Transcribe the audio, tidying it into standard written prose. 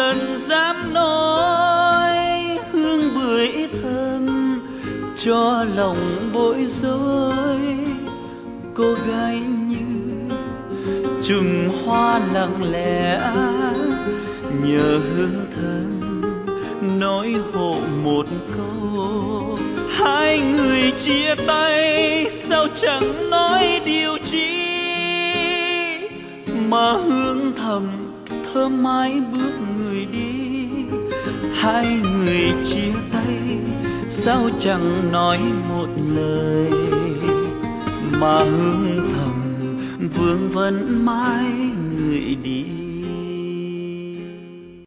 lần dám nói hương bưởi thơm cho lòng bối rối. Cô gái như chùm hoa lặng lẽ nhờ hương thơm nói hộ một câu. Hai người chia tay sao chẳng nói điều chi, mà hương thầm thơm mãi bước người đi. Hai người chia tay sao chẳng nói một lời, mà hương thầm vương vấn mãi người đi.